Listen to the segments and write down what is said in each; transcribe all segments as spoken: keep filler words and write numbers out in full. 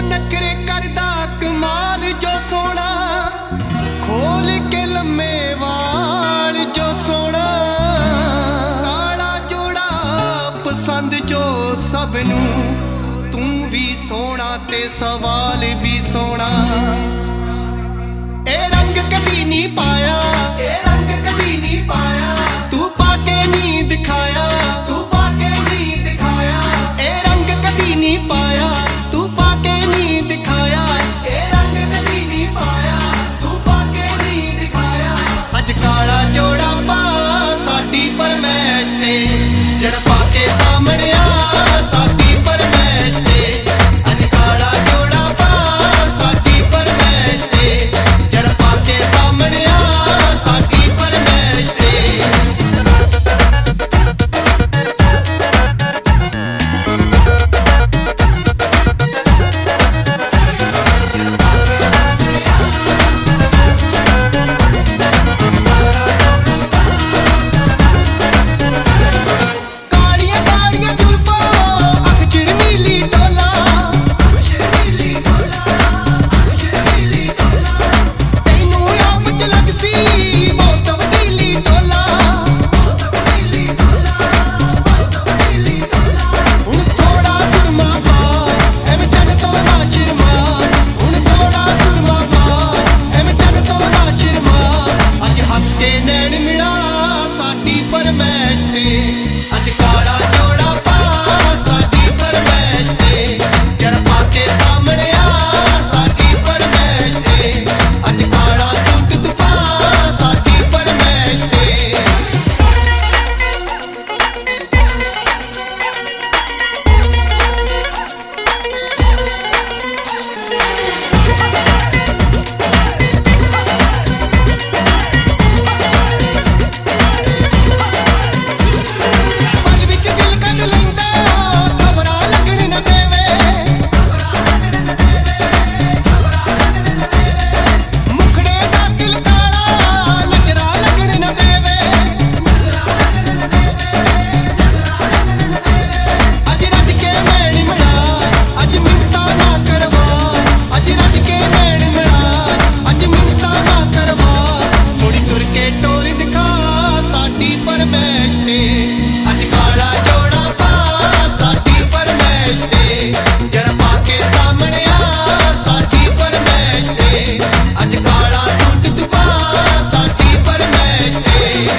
नखरे करदा कमाल जो सोना, खोल के लम्मे वाल जो सोना, काला जोड़ा पसंद जो सबनू, तू भी सोना ते सवाल भी सोना। ए रंग कदी नहीं पाया, ए रंग कदी नहीं पाया, तू पाके नहीं दिखाया, तू पाके नहीं दिखाया। ए रंग कदी नहीं पाया, तू पाके नहीं दिखाया, ए रंग कदी नहीं पाया, तू पाके नहीं दिखाया। अज काला जोड़ा पा साडी फरमैश ते, जड़ पाके सामने आ साडी फरमैश ते। अज काला जोड़ा पा साडी फरमैश ते, जड़ पाके सामने आ साडी फरमैश ते। अज काला जोड़ा पा साडी फरमैश ते, जड़ पाके सामने आ साडी फरमैश ते। अज काला सूट तू पा साडी फरमैश ते। अज काला जोड़ा पा साडी फरमैश ते, जड़ पाके सामने आ साडी फरमैश ते। अज काला सूट तू पा साडी फरमैश ते।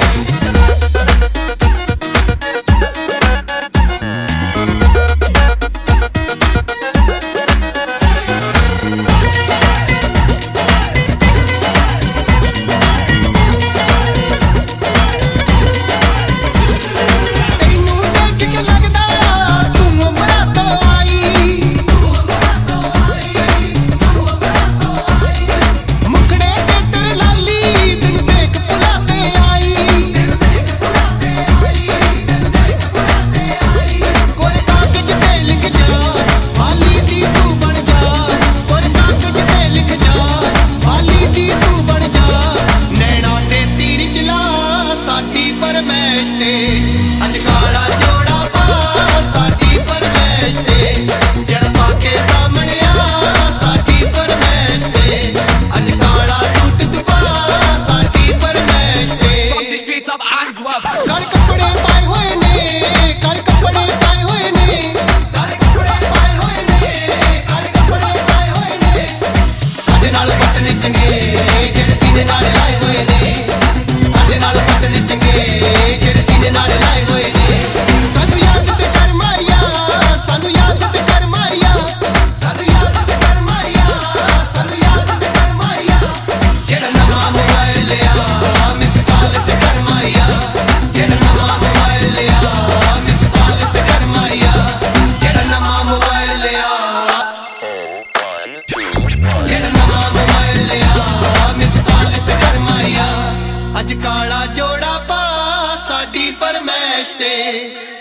अज काला जोड़ा पा साडी फरमैश ते, जड़ पाके सामने आ साडी फरमैश ते। अज काला सूट तू पा साडी फरमैश ते। काले कपड़े पाए हुए ने, काले कपड़े पाए हुए ने, काले कपड़े पाए हुए ने, काले कपड़े पाए हुए ने। साडे नाल बटन चंगे जेड़े सीने नाल लाए हुए ने, साडे नाल बटन चंगे जेड़े सीने नाल लाए हुए ने। सानू याद ते कर मारिया, सानू याद ते कर मारिया, सानू याद ते कर मारिया, सानू याद ते कर मारिया। जेड़ा नवां मोबाइल लिया मिस कॉल ते कर मारिया, जेड़ा नवां मोबाइल लिया मिस कॉल ते कर मारिया, जेड़ा नवां मोबाइल लिया, जेड़ा नवां मोबाइल लिया मिस कॉल ते कर मारिया। अज काला जोड़ा पा साडी फरमैश ते।